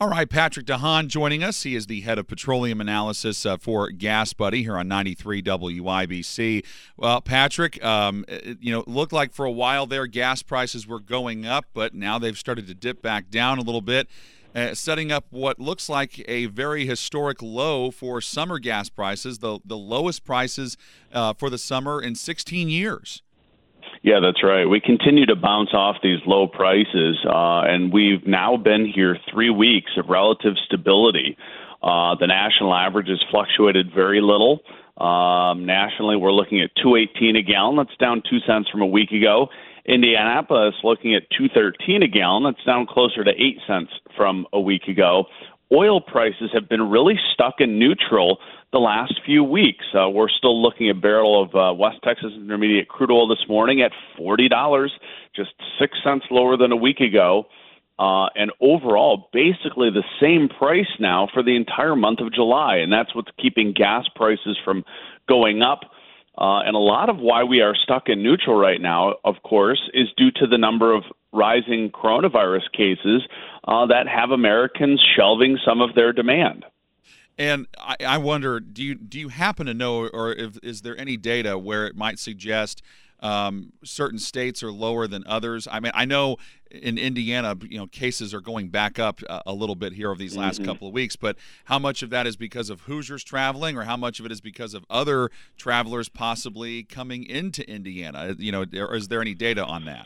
All right, Patrick DeHaan joining us. He is the head of petroleum analysis for Gas Buddy here on 93 WIBC. Well, Patrick, it looked like for a while there gas prices were going up, but now they've started to dip back down a little bit, setting up what looks like a very historic low for summer gas prices, the lowest prices for the summer in 16 years. Yeah, that's right. We continue to bounce off these low prices, and we've now been here 3 weeks of relative stability. The national average has fluctuated very little. Nationally, we're looking at $2.18 a gallon. That's down 2 cents from a week ago. Indianapolis looking at $2.13 a gallon. That's down closer to 8 cents from a week ago. Oil prices have been really stuck in neutral the last few weeks. We're still looking at a barrel of West Texas Intermediate crude oil this morning at $40, just 6 cents lower than a week ago. And overall, basically the same price now for the entire month of July. And that's what's keeping gas prices from going up. And a lot of why we are stuck in neutral right now, of course, is due to the number of rising coronavirus cases that have Americans shelving some of their demand. And I wonder, do you happen to know, or is there any data where it might suggest certain states are lower than others? I mean, I know in Indiana, cases are going back up a little bit here over these last couple of weeks, but how much of that is because of Hoosiers traveling, or how much of it is because of other travelers possibly coming into Indiana? Or is there any data on that?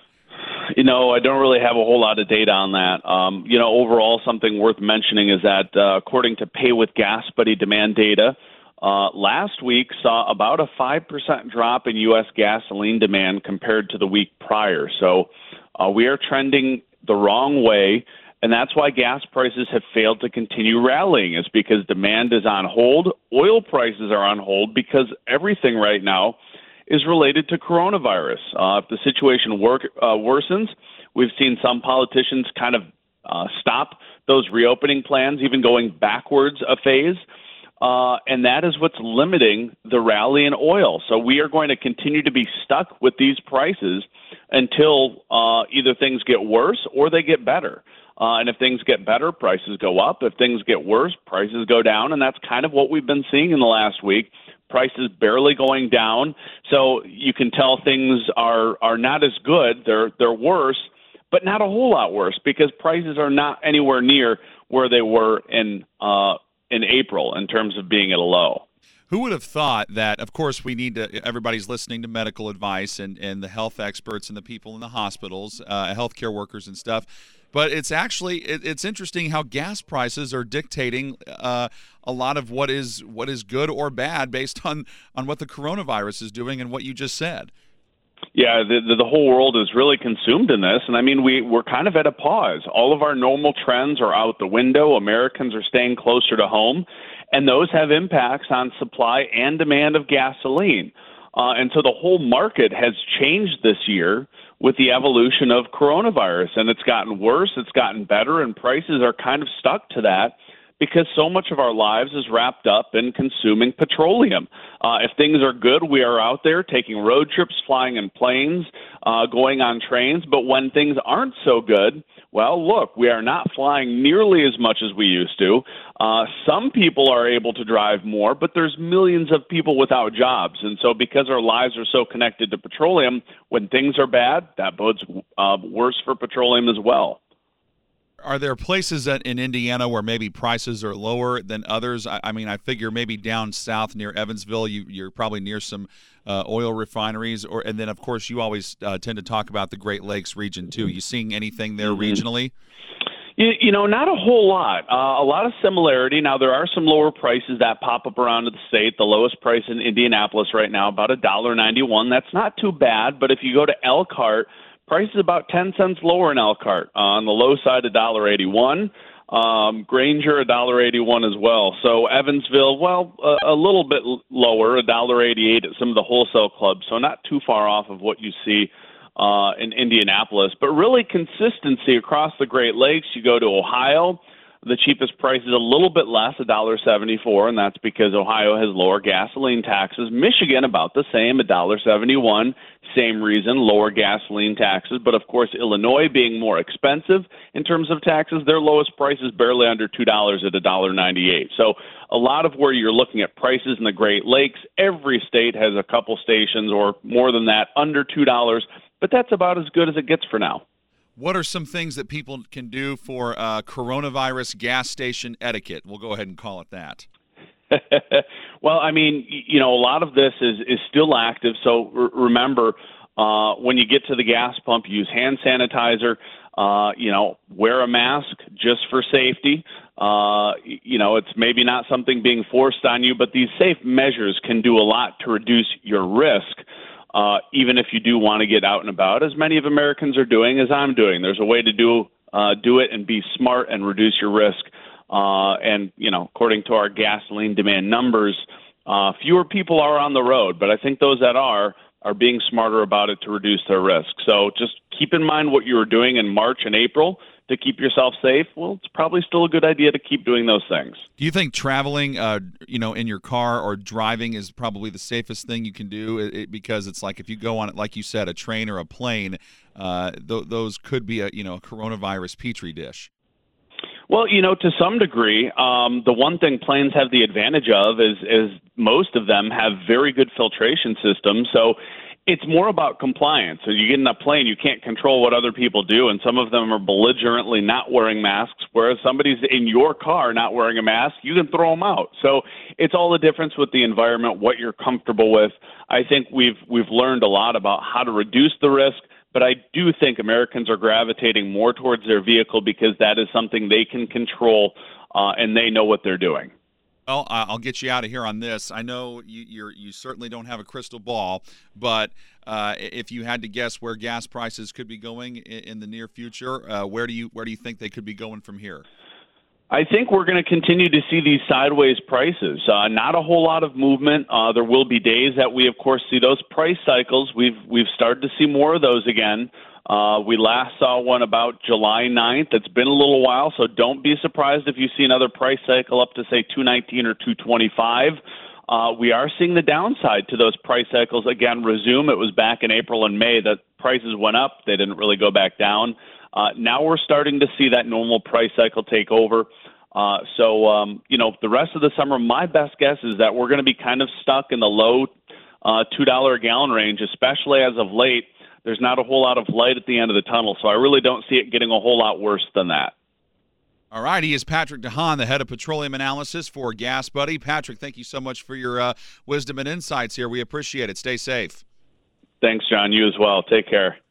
I don't really have a whole lot of data on that. Overall, something worth mentioning is that according to Pay with Gas Buddy demand data, last week saw about a 5% drop in U.S. gasoline demand compared to the week prior. So we are trending the wrong way, and that's why gas prices have failed to continue rallying, is because demand is on hold. Oil prices are on hold because everything right now is related to coronavirus. If the situation worsens, we've seen some politicians kind of stop those reopening plans, even going backwards a phase. And that is what's limiting the rally in oil. So we are going to continue to be stuck with these prices until either things get worse or they get better. And if things get better, prices go up. If things get worse, prices go down. And that's kind of what we've been seeing in the last week. Prices barely going down. So you can tell things are not as good. They're worse, but not a whole lot worse, because prices are not anywhere near where they were in April in terms of being at a low. Who would have thought that, of course, everybody's listening to medical advice and the health experts and the people in the hospitals, healthcare workers and stuff. But it's interesting how gas prices are dictating a lot of what is good or bad based on what the coronavirus is doing and what you just said. Yeah, the whole world is really consumed in this. And I mean, we're kind of at a pause. All of our normal trends are out the window. Americans are staying closer to home, and those have impacts on supply and demand of gasoline. And so the whole market has changed this year with the evolution of coronavirus, and it's gotten worse, it's gotten better, and prices are kind of stuck to that because so much of our lives is wrapped up in consuming petroleum. If things are good, we are out there taking road trips, flying in planes, going on trains. But when things aren't so good, well, look, we are not flying nearly as much as we used to. Some people are able to drive more, but there's millions of people without jobs. And so because our lives are so connected to petroleum, when things are bad, that bodes worse for petroleum as well. Are there places in Indiana where maybe prices are lower than others? I mean, I figure maybe down south near Evansville, you're probably near some oil refineries, and then of course you always tend to talk about the Great Lakes region too. You seeing anything there regionally? Not a whole lot. A lot of similarity. Now, there are some lower prices that pop up around the state. The lowest price in Indianapolis right now, about $1.91. That's not too bad, but if you go to Elkhart, price is about 10 cents lower in Elkhart. On the low side, $1.81. Granger, $1.81 as well. So Evansville, a little bit lower, $1.88 at some of the wholesale clubs. So not too far off of what you see in Indianapolis. But really consistency across the Great Lakes. You go to Ohio, The cheapest price is a little bit less, $1.74, and that's because Ohio has lower gasoline taxes. Michigan, about the same, $1.71. Same reason, lower gasoline taxes. But, of course, Illinois being more expensive in terms of taxes, their lowest price is barely under $2 at $1.98. So a lot of where you're looking at prices in the Great Lakes, every state has a couple stations or more than that under $2, but that's about as good as it gets for now. What are some things that people can do for coronavirus gas station etiquette? We'll go ahead and call it that. Well, I mean, a lot of this is still active. So remember, when you get to the gas pump, use hand sanitizer, wear a mask just for safety. It's maybe not something being forced on you, but these safe measures can do a lot to reduce your risk. Even if you do want to get out and about, as many of Americans are doing, as I'm doing. There's a way to do it and be smart and reduce your risk. According to our gasoline demand numbers, fewer people are on the road, but I think those that are being smarter about it to reduce their risk. So just keep in mind what you were doing in March and April to keep yourself safe. Well, it's probably still a good idea to keep doing those things. Do you think traveling, in your car or driving is probably the safest thing you can do? Because it's like if you go on it, like you said, a train or a plane, those could be a coronavirus petri dish. Well, to some degree, the one thing planes have the advantage of is most of them have very good filtration systems. So it's more about compliance. So you get in a plane, you can't control what other people do, and some of them are belligerently not wearing masks, whereas somebody's in your car not wearing a mask, you can throw them out. So it's all the difference with the environment, what you're comfortable with. I think we've learned a lot about how to reduce the risk, but I do think Americans are gravitating more towards their vehicle because that is something they can control, and they know what they're doing. Well, I'll get you out of here on this. I know you certainly don't have a crystal ball, but if you had to guess where gas prices could be going in the near future, where do you think they could be going from here? I think we're going to continue to see these sideways prices. Not a whole lot of movement. There will be days that we, of course, see those price cycles. We've started to see more of those again. We last saw one about July 9th. It's been a little while, so don't be surprised if you see another price cycle up to, say, $2.19 or $2.25. We are seeing the downside to those price cycles again resume. It was back in April and May that prices went up. They didn't really go back down. Now we're starting to see that normal price cycle take over. The rest of the summer, my best guess is that we're going to be kind of stuck in the low $2 a gallon range, especially as of late. There's not a whole lot of light at the end of the tunnel, so I really don't see it getting a whole lot worse than that. All right, he is Patrick DeHaan, the head of petroleum analysis for Gas Buddy. Patrick, thank you so much for your wisdom and insights here. We appreciate it. Stay safe. Thanks, John. You as well. Take care.